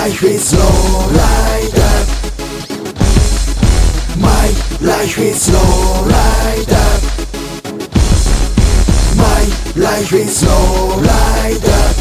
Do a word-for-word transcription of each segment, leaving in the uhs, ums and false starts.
life is low rider My life is low rider My life is low rider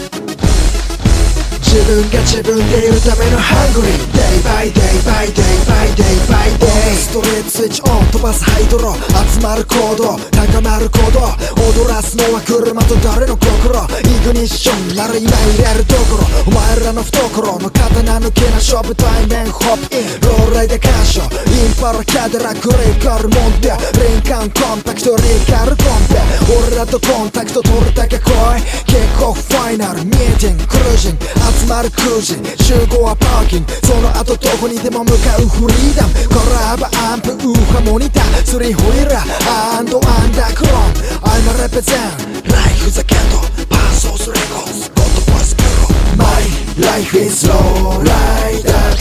自分が自分でいるためのハングリー Day by day by day by day by day ストレートスイッチオン飛ばすハイドロ集まる行動高まる行動踊らすのは車と誰の心イグニッションなら今入れるところお前らの懐の刀抜けな勝負対面ホップインローライで干渉インパラキャデラックレイカルモンテリンカンコンパクトリーカルコンペ俺らとコンタクト取るだけ来いキックオフファイナルミーティングクルージング集まるくじ集合はパーキングその後どこにでも向かうフリーダムコラボアンプウーハモニタースリーホイーラーアンドアンダークローン I'm a represent Life is a candle Passos Records Got the voice girl My life is low rider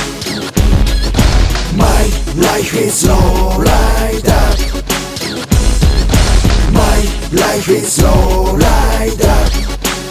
My life is low rider My life is low rider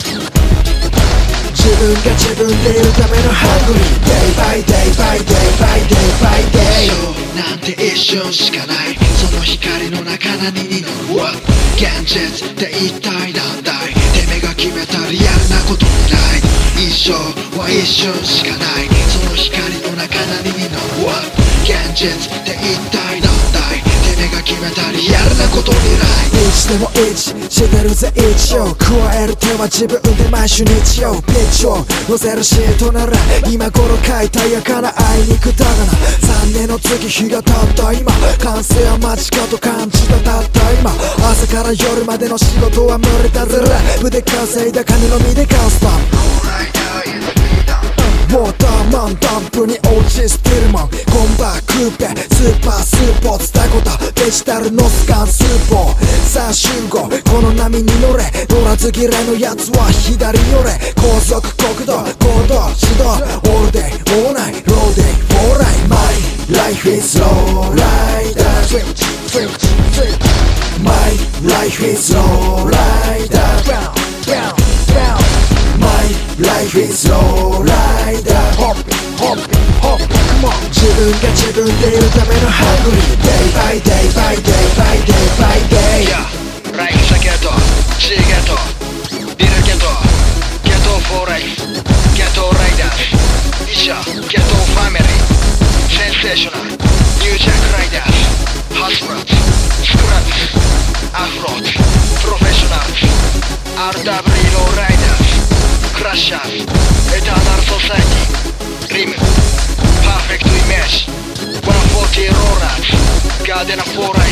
自分が自分でいるためのハングリー Day by day by day by day by day そうなんて一瞬しかないその光の中何に乗る現実って一体なんだいてめが決めたリアルなこともない一生は一瞬しかないその光の中何に乗る現実って一体なんだいてめが決めたリアルなことにないいつでもいちしてるぜ一応加える手は自分で毎週日曜ピッチを乗せるシートなら今頃書いたやかなあいにくだがなさんねんの月日が経った今完成は間近と感じたたった今朝から夜までの仕事は無理だぜラップで稼いだ金のみでカスタムウォーターマンダンプに落ちスティルマンコンバクーペスーパースーポーツダコタデジタルノスカンスーポーさあ集合この波に乗れ乗らず嫌いのやつは左寄れ高速国道行動指導オールデイオーナイローデイフォーライ My life is low rider My life is low rider My life is low rider Hop it, hop it, hop it, come on 自分が自分でいるためのハングリー Day by day by day by day by day Yeah, Life is a ghetto, G ghetto, Bill ghetto, Ghetto for life, Ghetto riders Isha, Ghetto family, Sensational, New Jack riders Hustlers, Scrubs, Afros, Professionalsアールダブリュー low riders Crashers, Eternal Society, Rim, Perfect Image, one forty rollers, Garden of Four